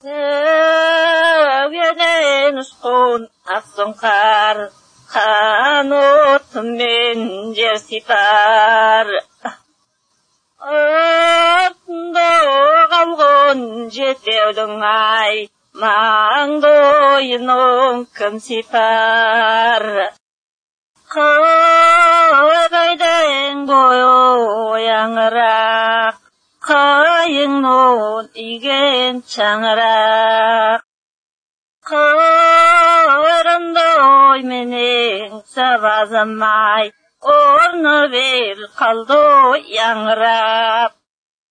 Тәуеден ұшқын ақсұңқар, қанотымен жер сипар. Артында қалған жетеудің ай, маңдайының кім сипар. Қайдайдың бойы яңырақ, қайыңнан иген чаңырақ. Қайрандай менің сабазым ай, орны бел қалды яңырап.